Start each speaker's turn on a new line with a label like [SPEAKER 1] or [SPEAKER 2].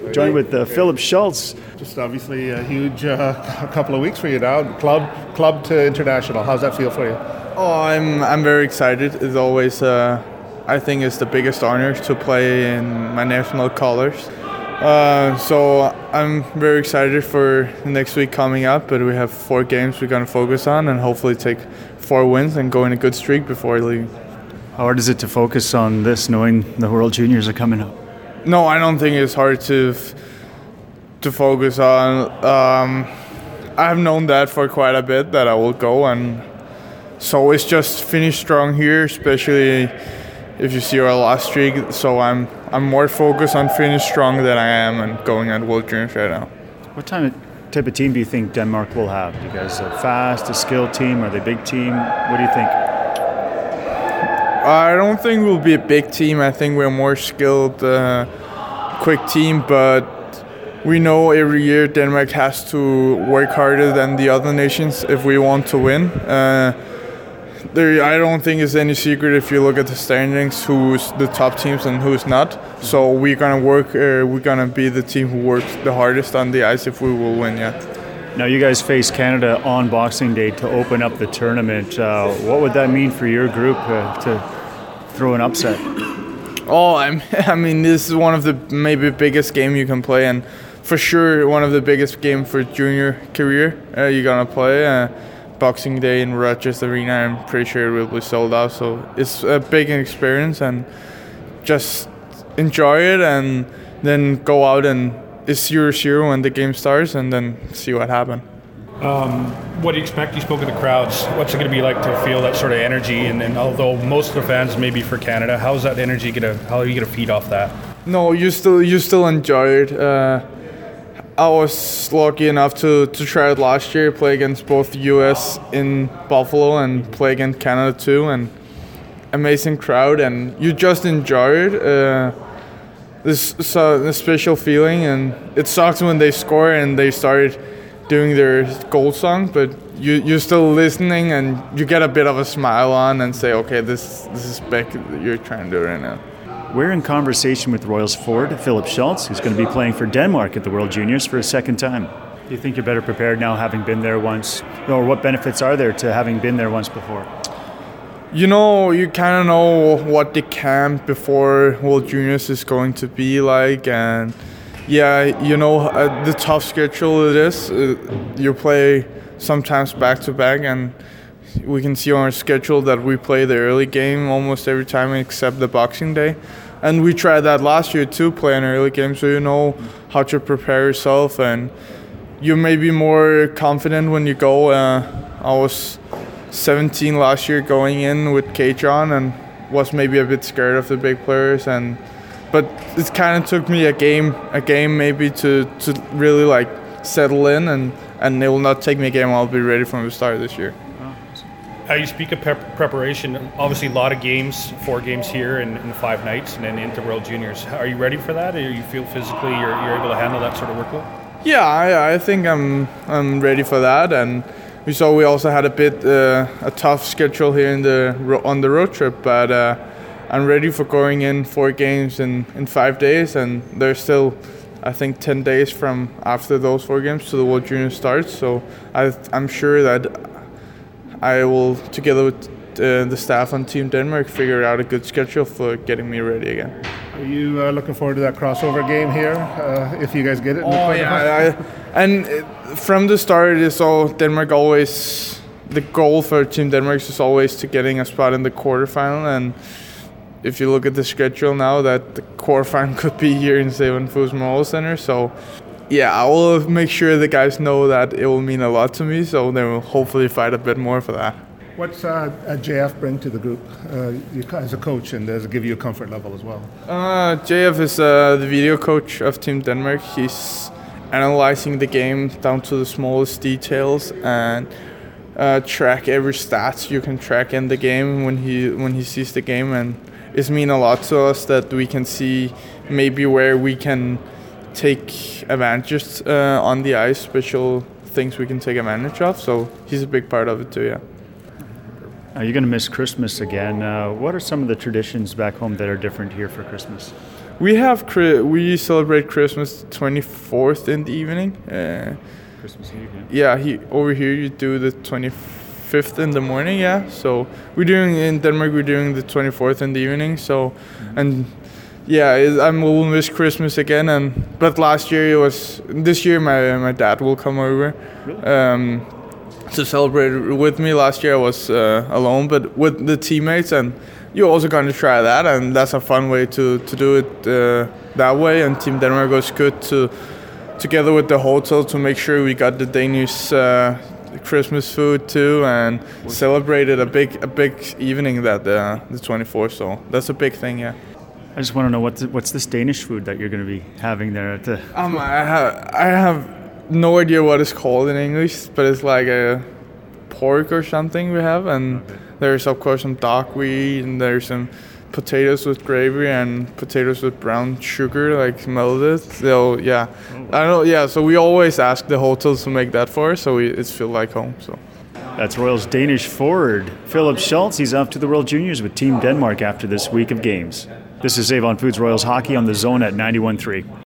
[SPEAKER 1] Joined with Philip Schultz.
[SPEAKER 2] Just obviously a huge couple of weeks for you now. Club to international. How's that feel for you?
[SPEAKER 3] Oh, I'm very excited. It's always, I think it's the biggest honor to play in my national colors. So I'm very excited for the next week coming up, but we have 4 games we're going to focus on and hopefully take 4 wins and go in a good streak before leaving.
[SPEAKER 1] How hard is it to focus on this knowing the World Juniors are coming up?
[SPEAKER 3] No, I don't think it's hard to focus on. I've known that for quite a bit that I will go, and so it's just finish strong here, especially if you see our last streak. So I'm more focused on finish strong than I am and going at World Juniors right now.
[SPEAKER 1] What type of team do you think Denmark will have? You guys are fast, a skilled team? Are they a big team? What do you think?
[SPEAKER 3] I don't think we'll be a big team. I think we're a more skilled, quick team, but we know every year Denmark has to work harder than the other nations if we want to win. I don't think it's any secret if you look at the standings who's the top teams and who's not. So we're gonna work. We're gonna be the team who works the hardest on the ice if we will win. Yeah.
[SPEAKER 1] Now you guys face Canada on Boxing Day to open up the tournament. What would that mean for your group to throw an upset?
[SPEAKER 3] Oh, I mean, this is one of the maybe biggest game you can play, and for sure one of the biggest game for junior career you're gonna play. Boxing Day in Rogers Arena, I'm pretty sure it will be sold out. So it's a big experience, and just enjoy it, and then go out and it's 0-0 when the game starts, and then see what happens.
[SPEAKER 4] What do you expect? You spoke of the crowds. What's it going to be like to feel that sort of energy? And although most of the fans may be for Canada, how's that energy how are you going to feed off that?
[SPEAKER 3] No, you still enjoy it. I was lucky enough to try it last year, play against both U.S. in Buffalo and play against Canada too, and amazing crowd, and you just enjoy it. This a special feeling, and it sucks when they score and they start doing their goal song, but you're still listening and you get a bit of a smile on and say, okay, this is back that you're trying to do right now.
[SPEAKER 1] We're in conversation with Royals forward Philip Schultz, who's going to be playing for Denmark at the World Juniors for a second time. Do you think you're better prepared now, having been there once? Or what benefits are there to having been there once before?
[SPEAKER 3] You know, you kind of know what the camp before World Juniors is going to be like, and yeah, you know the tough schedule it is. You play sometimes back to back, and we can see on our schedule that we play the early game almost every time except the Boxing Day. And we tried that last year too, play an early game, so you know how to prepare yourself, and you may be more confident when you go. I was 17 last year going in with K-John and was maybe a bit scared of the big players, but it kind of took me a game maybe to really like settle in, and it will not take me a game. I'll be ready from the start this year.
[SPEAKER 4] You speak of preparation. Obviously, a lot of games, 4 games here in 5 nights, and then into World Juniors. Are you ready for that? Or you feel physically you're able to handle that sort of workload?
[SPEAKER 3] Yeah, I think I'm ready for that, and we also had a bit a tough schedule here on the road trip, but I'm ready for going in 4 games in 5 days, and there's still, I think, 10 days from after those 4 games to the World Juniors starts. So I'm sure that I will, together with the staff on Team Denmark, figure out a good schedule for getting me ready again.
[SPEAKER 2] Are you looking forward to that crossover game here, if you guys get it?
[SPEAKER 3] And from the start, it's all Denmark always. The goal for Team Denmark is always to getting a spot in the quarterfinal, and if you look at the schedule now, that the quarterfinal could be here in Stefan Fus Memorial Center. So yeah, I will make sure the guys know that it will mean a lot to me, so they will hopefully fight a bit more for that.
[SPEAKER 2] What's JF bring to the group as a coach, and does it give you a comfort level as well?
[SPEAKER 3] JF is the video coach of Team Denmark. He's analyzing the game down to the smallest details and track every stats you can track in the game when he sees the game, and it's mean a lot to us that we can see maybe where we can take advantages on the ice, special things we can take advantage of. So he's a big part of it too, yeah.
[SPEAKER 1] You're going to miss Christmas again. What are some of the traditions back home that are different here for Christmas?
[SPEAKER 3] We celebrate Christmas 24th in the evening.
[SPEAKER 1] Christmas Eve,
[SPEAKER 3] Yeah, over here you do the 25th in the morning. Yeah, so in Denmark we're doing the 24th in the evening. So, and yeah, I will miss Christmas again. But last year this year my dad will come over.
[SPEAKER 1] Really?
[SPEAKER 3] To celebrate with me. Last year I was alone, but with the teammates, and you're also going to try that, and that's a fun way to do it that way. And Team Denmark was good together with the hotel to make sure we got the Danish Christmas food too, and celebrated a big evening that the 24th. So that's a big thing, yeah.
[SPEAKER 1] I just want to know what's this Danish food that you're going to be having there at the.
[SPEAKER 3] I have no idea what it's called in English, but it's like a pork or something we have, and there's of course some duckweed, and there's some potatoes with gravy and potatoes with brown sugar, like melted. So yeah, I don't know. Yeah, so we always ask the hotels to make that for us, so it's feel like home. So.
[SPEAKER 1] That's Royals Danish forward Philip Schultz. He's off to the World Juniors with Team Denmark after this week of games. This is Save On Foods Royals Hockey on the Zone at 91.3.